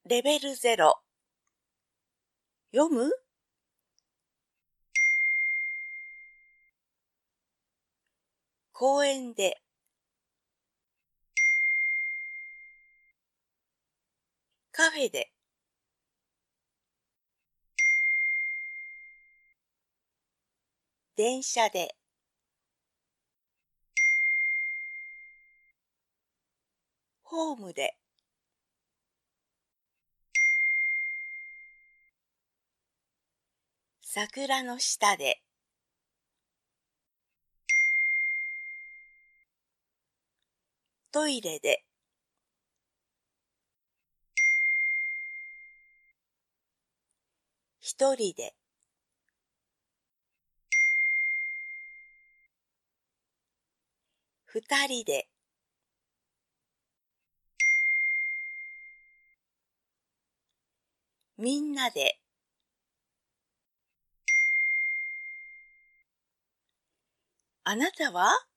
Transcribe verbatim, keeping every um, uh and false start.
レベルゼロ。読む？公園で。カフェで。電車で。ホームで。桜の下で。トイレで。一人で。二人で。みんなで。あなたは？